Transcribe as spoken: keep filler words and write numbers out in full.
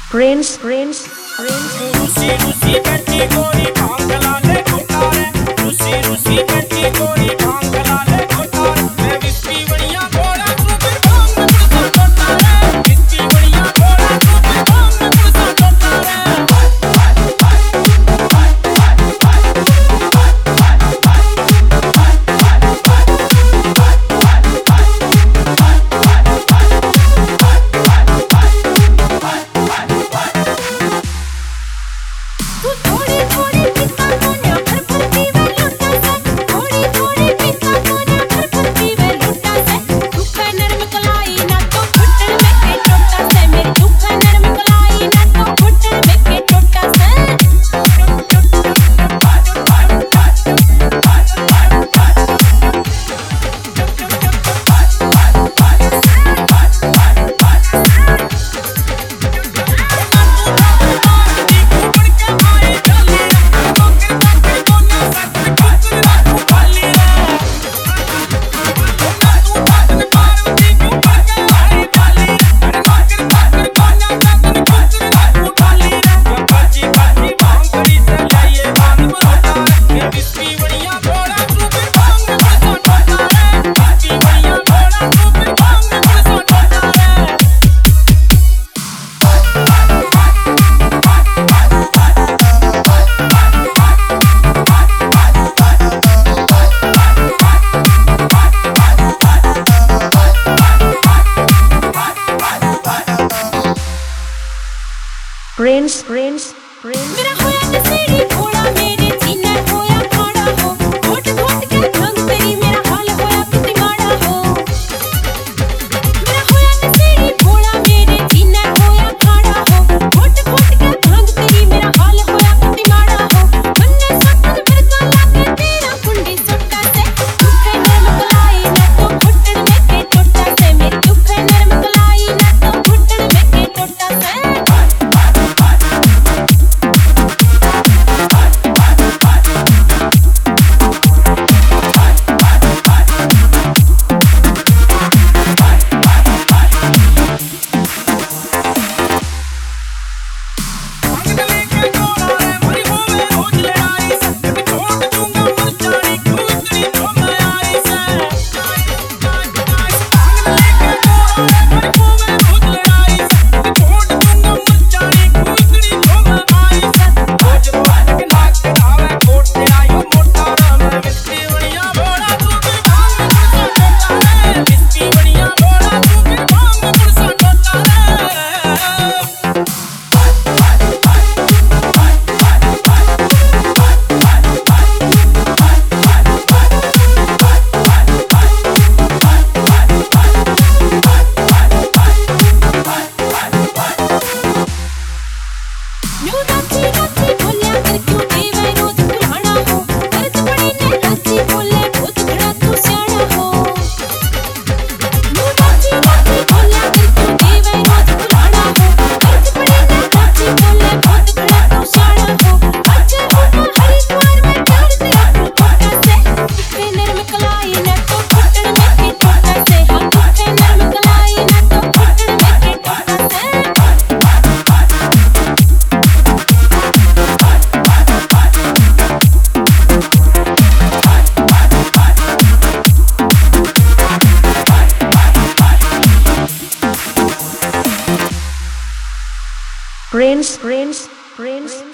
Prince, Prince, Prince. रूसी रूसी बैठी गोरी भांग लाले कोठारे, रूसी रूसी बैठी गोरी भांग लाले कोठारे, मैं विस्की बढ़िया घोड़ा तू फिर भांग पुलसा कोठारे, विस्की बढ़िया घोड़ा तू फिर भांग पुलसा कोठारे। Prince, Prince, Prince. मेरा होया नसीड़ी घोड़ा मेरे सीना होया खाड़ा हो, घोट घोट के भंग तेरी मेरा हाल होया कितनी माड़ा हो। मेरा होया नसीड़ी घोड़ा मेरे सीना होया खाड़ा हो, घोट घोट के भंग तेरी मेरा हाल होया कितनी माड़ा हो। मन्ने सपन फिर तो लागे तेरा कुंडी सुट्टा से, दुखे नरम कलाई ना तो घुटन में के टोटा से, मेरी दुखे नरम कलाई ना तो घुटन में के टोटा से। न्यू राची राची बोलिया कर क्यों देवे रोज बुलाना हो, दर्द बड़ी ने राची बोले खुद खड़ा तू सियाना हो। न्यू राची राची बोलिया कर क्यों देवे रोज बुलाना हो, दर्द बड़ी ने राची बोले खुद खड़ा तू सियाना हो। आज होना हरिद्वार में प्यार तेरा टोटा से, दुखे नरम कलाई ना तो घुटन में के टोटा से, हाँ दुखे नरम कलाई ना तो घुटन में के टोटा से। Prince, Prince, Prince.